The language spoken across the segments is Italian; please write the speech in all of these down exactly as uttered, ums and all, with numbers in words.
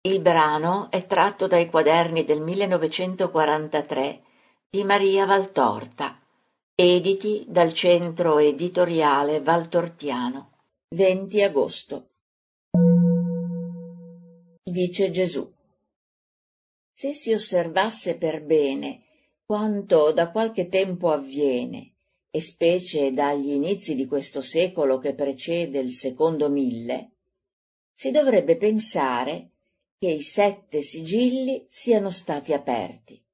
Il brano è tratto dai quaderni del millenovecentoquarantatré di Maria Valtorta, editi dal Centro Editoriale Valtortiano, venti agosto. Dice Gesù: se si osservasse per bene quanto da qualche tempo avviene, e specie dagli inizi di questo secolo che precede il secondo mille, si dovrebbe pensare che i sette sigilli siano stati aperti.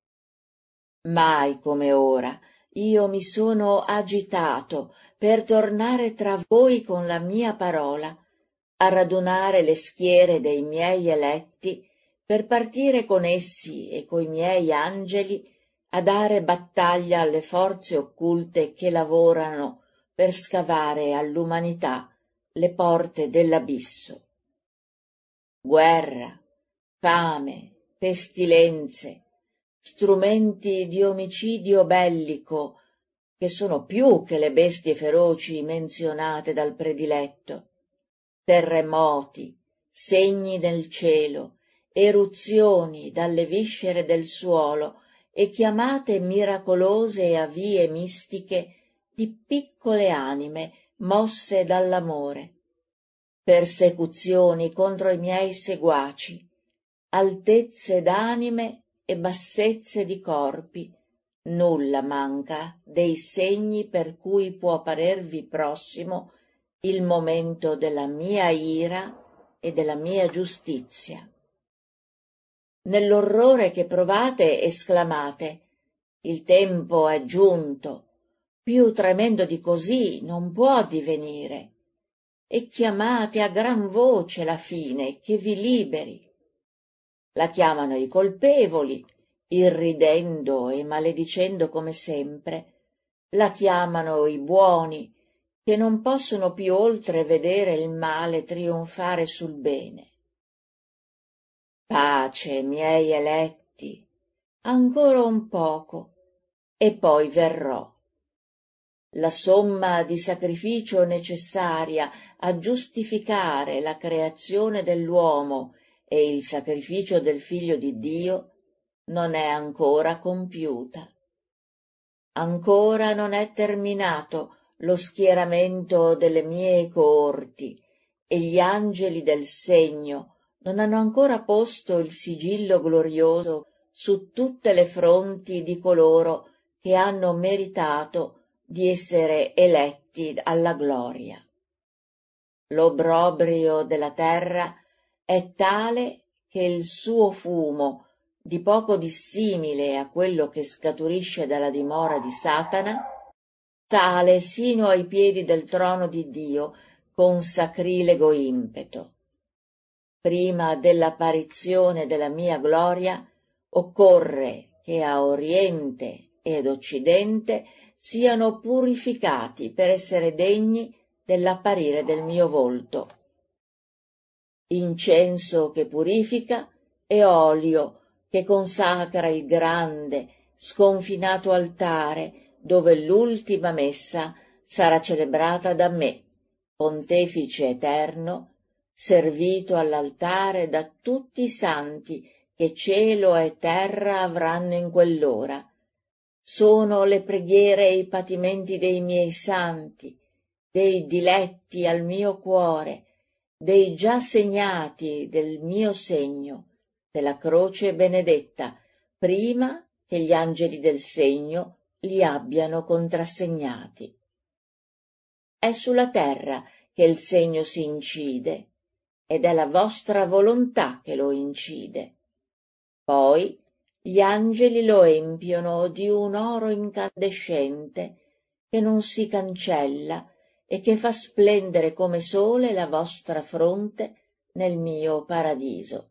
Mai come ora io mi sono agitato per tornare tra voi con la mia parola, a radunare le schiere dei miei eletti, per partire con essi e coi miei angeli a dare battaglia alle forze occulte che lavorano per scavare all'umanità le porte dell'abisso. Guerra, fame, pestilenze, strumenti di omicidio bellico, che sono più che le bestie feroci menzionate dal prediletto, terremoti, segni nel cielo, eruzioni dalle viscere del suolo e chiamate miracolose e avvie mistiche di piccole anime mosse dall'amore, persecuzioni contro i miei seguaci, altezze d'anime e bassezze di corpi, nulla manca dei segni per cui può parervi prossimo il momento della mia ira e della mia giustizia. Nell'orrore che provate esclamate: il tempo è giunto, più tremendo di così non può divenire, e chiamate a gran voce la fine che vi liberi. La chiamano i colpevoli, irridendo e maledicendo come sempre, la chiamano i buoni, che non possono più oltre vedere il male trionfare sul bene. Pace, miei eletti, ancora un poco, e poi verrò. La somma di sacrificio necessaria a giustificare la creazione dell'uomo e il sacrificio del Figlio di Dio non è ancora compiuta. Ancora non è terminato lo schieramento delle mie coorti, e gli angeli del segno non hanno ancora posto il sigillo glorioso su tutte le fronti di coloro che hanno meritato di essere eletti alla gloria. L'obbrobrio della terra è tale che il suo fumo, di poco dissimile a quello che scaturisce dalla dimora di Satana, sale sino ai piedi del trono di Dio con sacrilego impeto. Prima dell'apparizione della mia gloria occorre che a oriente ed occidente siano purificati per essere degni dell'apparire del mio volto. Incenso che purifica e olio che consacra il grande, sconfinato altare dove l'ultima messa sarà celebrata da me, pontefice eterno, servito all'altare da tutti i santi che cielo e terra avranno in quell'ora. Sono le preghiere e i patimenti dei miei santi, dei diletti al mio cuore, dei già segnati del mio segno, della croce benedetta, prima che gli angeli del segno li abbiano contrassegnati. È sulla terra che il segno si incide, ed è la vostra volontà che lo incide. Poi gli angeli lo empiono di un oro incandescente che non si cancella e che fa splendere come sole la vostra fronte nel mio paradiso.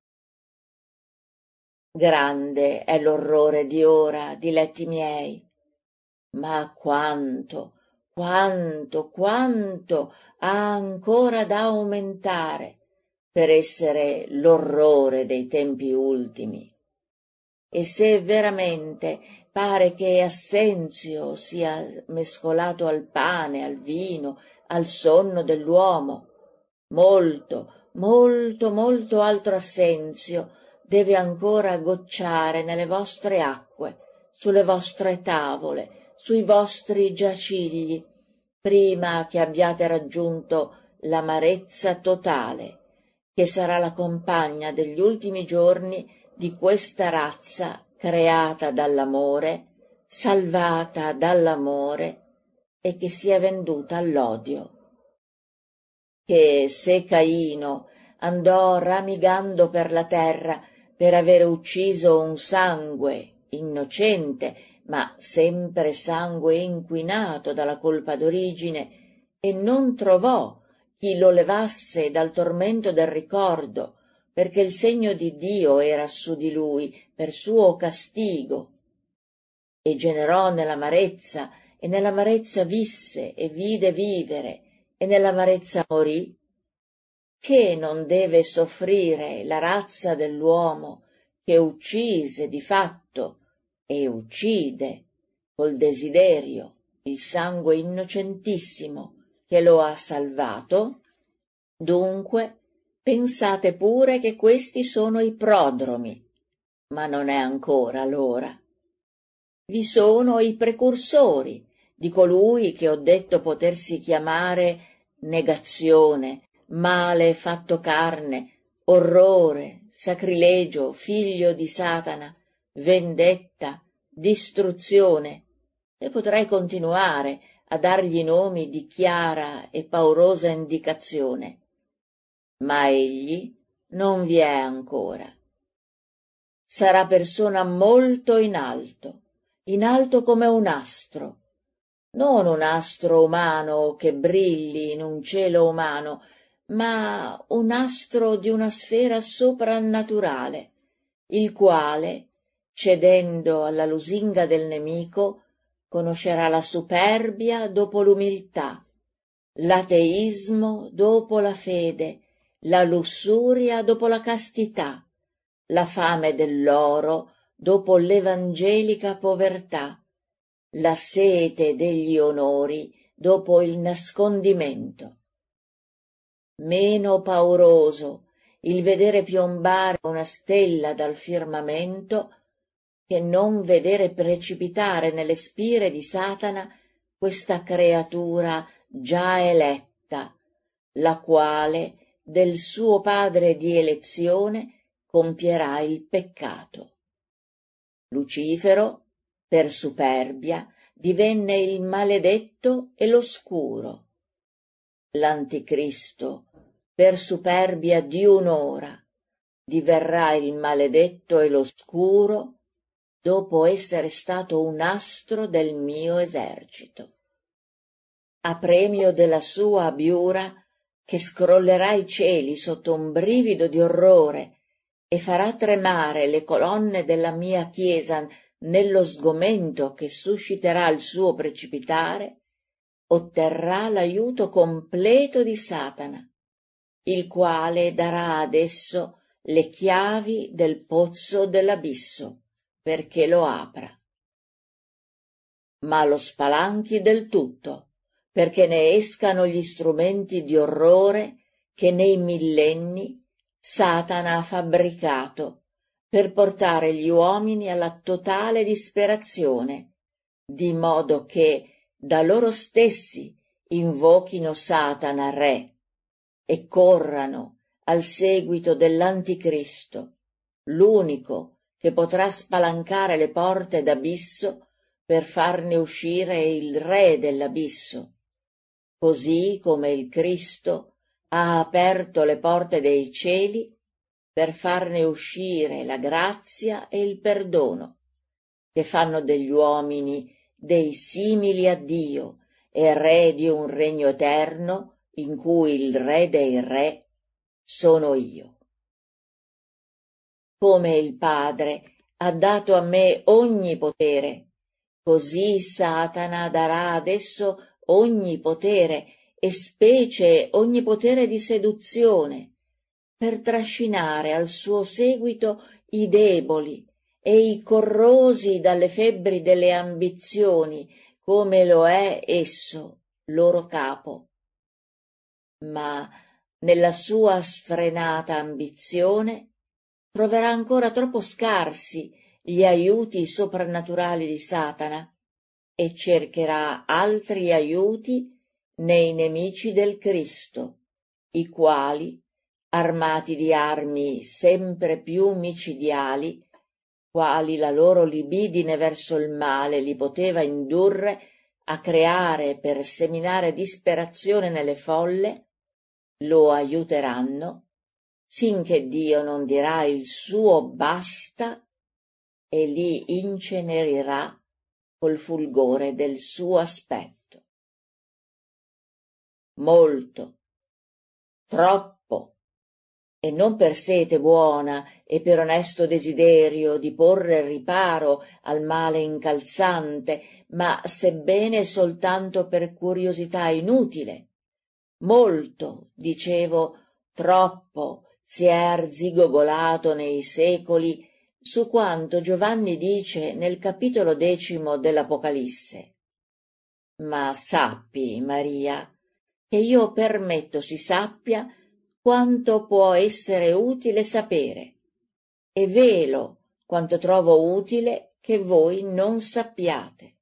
Grande è l'orrore di ora, diletti miei, ma quanto, quanto, quanto ha ancora da aumentare per essere l'orrore dei tempi ultimi. E se veramente pare che Assenzio sia mescolato al pane, al vino, al sonno dell'uomo, molto, molto, molto altro assenzio deve ancora gocciare nelle vostre acque, sulle vostre tavole, sui vostri giacigli, prima che abbiate raggiunto l'amarezza totale, che sarà la compagna degli ultimi giorni di questa razza creata dall'amore, salvata dall'amore e che si è venduta all'odio. Che se Caino andò ramigando per la terra per avere ucciso un sangue innocente, ma sempre sangue inquinato dalla colpa d'origine, e non trovò chi lo levasse dal tormento del ricordo, perché il segno di Dio era su di lui per suo castigo, e generò nell'amarezza, e nell'amarezza visse e vide vivere, e nell'amarezza morì, che non deve soffrire la razza dell'uomo che uccise di fatto e uccide col desiderio il sangue innocentissimo che lo ha salvato? Dunque pensate pure che questi sono i prodromi, ma non è ancora l'ora. Vi sono i precursori di colui che ho detto potersi chiamare negazione, male fatto carne, orrore, sacrilegio, figlio di Satana, vendetta, distruzione, e potrei continuare a dargli nomi di chiara e paurosa indicazione. Ma egli non vi è ancora. Sarà persona molto in alto, in alto come un astro, non un astro umano che brilli in un cielo umano, ma un astro di una sfera soprannaturale, il quale, cedendo alla lusinga del nemico, conoscerà la superbia dopo l'umiltà, l'ateismo dopo la fede, la lussuria dopo la castità, la fame dell'oro dopo l'evangelica povertà, la sete degli onori dopo il nascondimento. Meno pauroso il vedere piombare una stella dal firmamento che non vedere precipitare nelle spire di Satana questa creatura già eletta, la quale del suo padre di elezione compierà il peccato. Lucifero, per superbia, divenne il maledetto e l'oscuro. L'anticristo, per superbia di un'ora, diverrà il maledetto e l'oscuro dopo essere stato un astro del mio esercito. A premio della sua abiura, che scrollerà i cieli sotto un brivido di orrore e farà tremare le colonne della mia chiesa nello sgomento che susciterà il suo precipitare, otterrà l'aiuto completo di Satana, il quale darà ad esso le chiavi del pozzo dell'abisso, perché lo apra. Ma lo spalanchi del tutto, perché ne escano gli strumenti di orrore che nei millenni Satana ha fabbricato per portare gli uomini alla totale disperazione, di modo che da loro stessi invochino Satana re e corrano al seguito dell'anticristo, l'unico che potrà spalancare le porte d'abisso per farne uscire il re dell'abisso, così come il Cristo ha aperto le porte dei cieli per farne uscire la grazia e il perdono, che fanno degli uomini dei simili a Dio e re di un regno eterno in cui il re dei re sono io. Come il Padre ha dato a me ogni potere, così Satana darà adesso ogni potere, e specie ogni potere di seduzione, per trascinare al suo seguito i deboli e i corrosi dalle febbri delle ambizioni, come lo è esso, loro capo. Ma nella sua sfrenata ambizione, troverà ancora troppo scarsi gli aiuti soprannaturali di Satana e cercherà altri aiuti nei nemici del Cristo, i quali, armati di armi sempre più micidiali, quali la loro libidine verso il male li poteva indurre a creare per seminare disperazione nelle folle, lo aiuteranno, sinché Dio non dirà il suo basta e li incenerirà col fulgore del suo aspetto. Molto, troppo, e non per sete buona e per onesto desiderio di porre riparo al male incalzante, ma sebbene soltanto per curiosità inutile. Molto, dicevo, troppo si è arzigogolato nei secoli su quanto Giovanni dice nel capitolo decimo dell'Apocalisse. Ma sappi, Maria, che io permetto si sappia quanto può essere utile sapere, e velo quanto trovo utile che voi non sappiate.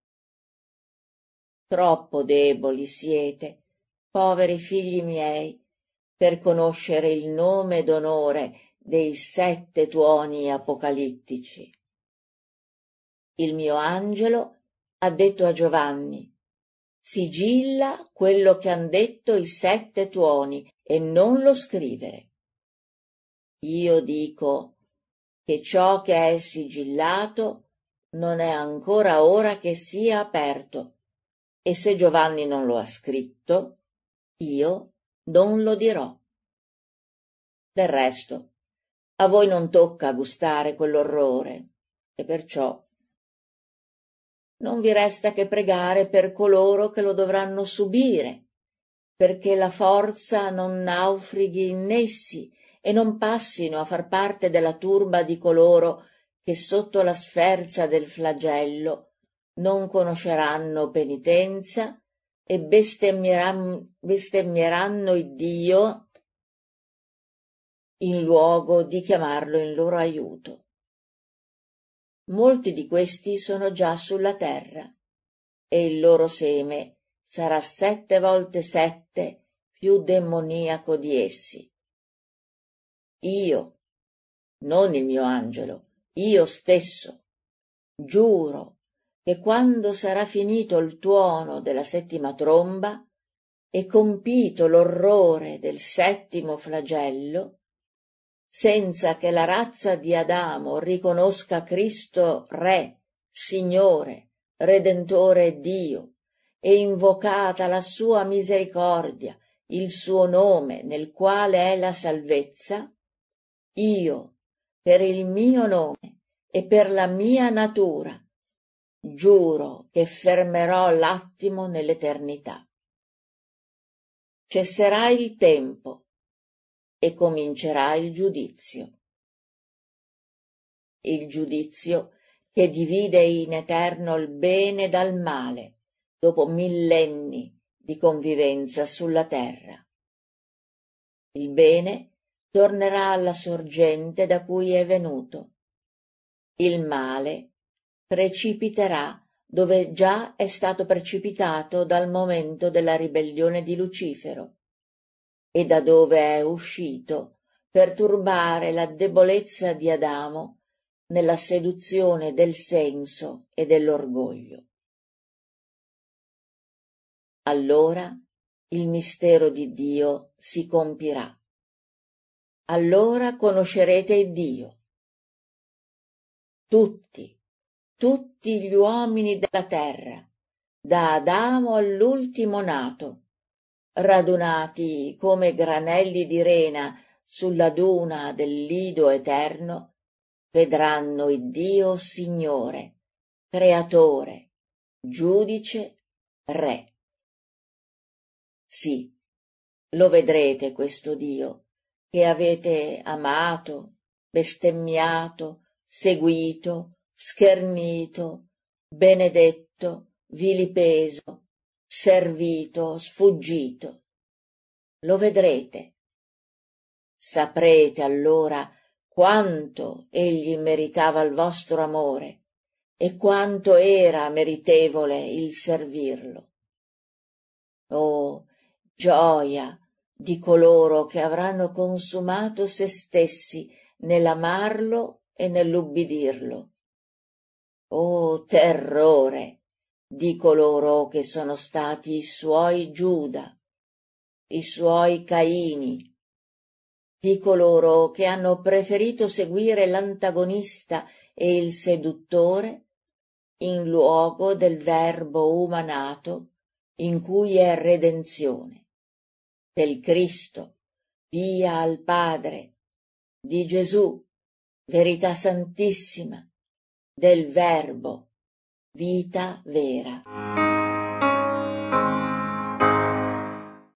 Troppo deboli siete, poveri figli miei, per conoscere il nome d'onore dei sette tuoni apocalittici. Il mio angelo ha detto a Giovanni: sigilla quello che han detto i sette tuoni e non lo scrivere. Io dico che ciò che è sigillato non è ancora ora che sia aperto, e se Giovanni non lo ha scritto, io non lo dirò. Del resto, a voi non tocca gustare quell'orrore, e perciò non vi resta che pregare per coloro che lo dovranno subire, perché la forza non naufraghi in essi e non passino a far parte della turba di coloro che sotto la sferza del flagello non conosceranno penitenza e bestemmieranno, bestemmieranno Iddio in luogo di chiamarlo in loro aiuto. Molti di questi sono già sulla terra, e il loro seme sarà sette volte sette più demoniaco di essi. Io, non il mio angelo, io stesso, giuro che quando sarà finito il tuono della settima tromba e compito l'orrore del settimo flagello, senza che la razza di Adamo riconosca Cristo Re, Signore, Redentore e Dio, e invocata la sua misericordia, il suo nome nel quale è la salvezza, io, per il mio nome e per la mia natura, giuro che fermerò l'attimo nell'eternità. Cesserà il tempo e comincerà il giudizio. Il giudizio che divide in eterno il bene dal male, dopo millenni di convivenza sulla terra. Il bene tornerà alla sorgente da cui è venuto. Il male precipiterà dove già è stato precipitato dal momento della ribellione di Lucifero, e da dove è uscito per turbare la debolezza di Adamo nella seduzione del senso e dell'orgoglio. Allora il mistero di Dio si compirà. Allora conoscerete Dio. Tutti, tutti gli uomini della terra, da Adamo all'ultimo nato, radunati come granelli di rena sulla duna del lido eterno, vedranno Iddio Signore, Creatore, Giudice, Re. Sì, lo vedrete questo Dio, che avete amato, bestemmiato, seguito, schernito, benedetto, vilipeso, servito, sfuggito. Lo vedrete saprete allora quanto egli meritava il vostro amore e quanto era meritevole il servirlo. Oh, gioia di coloro che avranno consumato se stessi nell'amarlo e nell'ubbidirlo. Oh, terrore di coloro che sono stati i suoi Giuda, i suoi Caini, di coloro che hanno preferito seguire l'antagonista e il seduttore in luogo del Verbo umanato in cui è redenzione, del Cristo, via al Padre, di Gesù, verità santissima, del Verbo, vita vera.